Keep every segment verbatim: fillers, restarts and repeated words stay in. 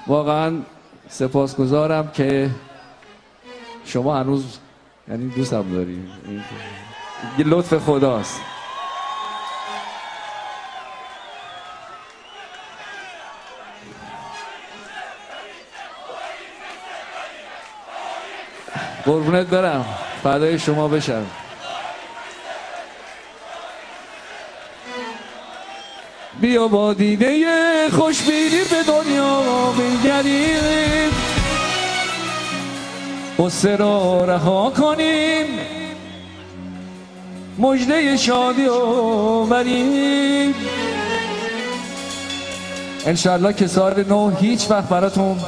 واقعا سپاسگزارم که شما هنوز یعنی دوستم داری، یه لطف خداست. قربونت برم، فدای شما بشم. بیا با دیده خوشبینی به دنیا بنگریم، غصه را رها کنیم، مژده شادی آوریم. انشالله که سال نو هیچ وقت براتون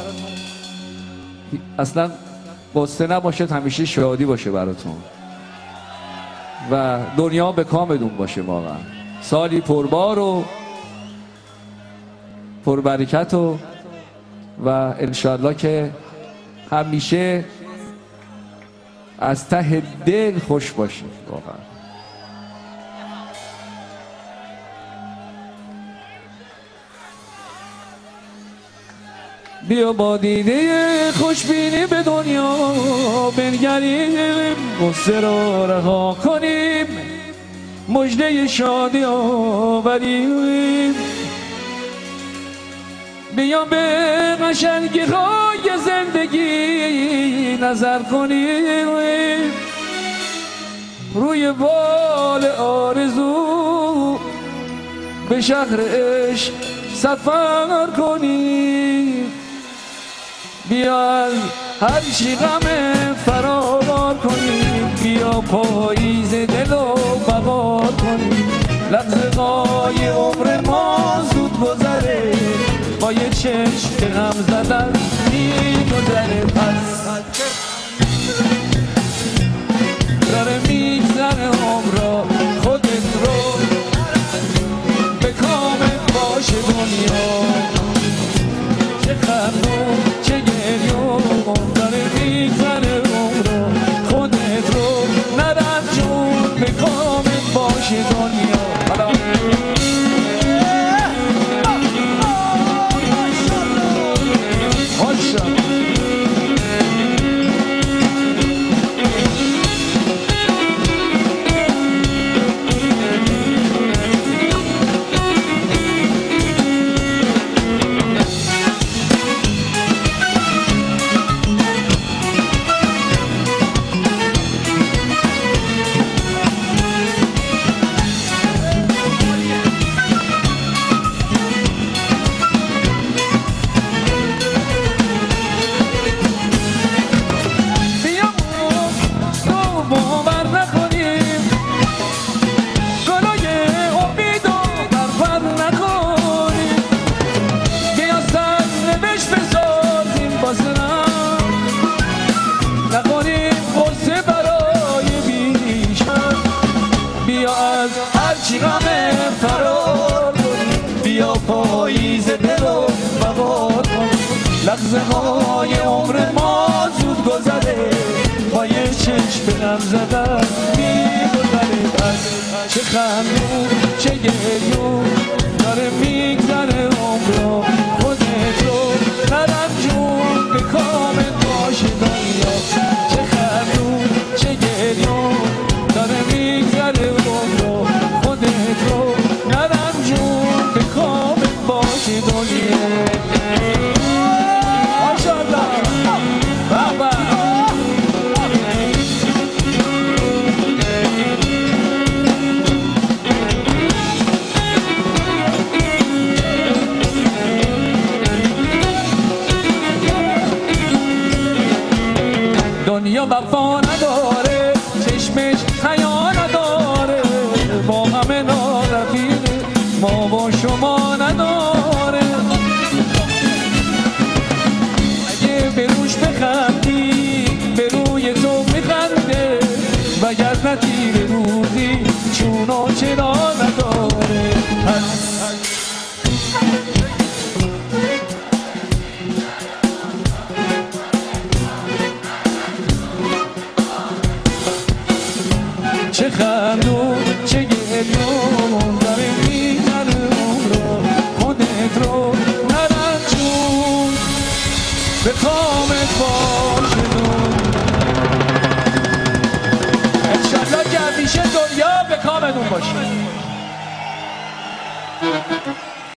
اصلا غصه نباشه، همیشه شادی باشه براتون و دنیا به کامتون باشه. واقعا سالی پربار و پربرکت و و انشالله که همیشه از ته دل خوش باشید. واقعا بیا با دیده خوشبینی به دنیا بنگریم، غصه را رها کنیم، مژده شادی آوریم. بیا به قشنگی های زندگی نظر کنیم، روی بال آرزو به شهر عشق سفر کنیم. بیا از هر چی غم فرار کنیم، بیا پاییز دل و بهار کنیم. لحظه های عمر ما زود گذره، با یه چشم که غم زدن میگذره. پس داره میگذره عمر، خودت رو به کامت باشه دنیا. چه خندون چه گریون داره میگذره عمر، خودت رو نرنجون به کامت باشه دنیا. لحظه های عمر ما زود گذره، با یه چشم به غم زدن میگذره. پس چه خندون چه گریون داره میگذره عمر، خودت رو نرنجون به کامت باشه دنیا. چه خندون چه گریون داره میگذره عمر، خودت رو نرنجون به کامت باشه دنیا. دنیا وفا نداره، چشمش حیا نداره، با همه نارفیقه، ما با شما نداره. اگه به روش بخندی به روی تو میخنده، وگر نتیر روزی چونو چرا نداره. به کامت باشه انشالله که همیشه دنیا به کامتون باشه.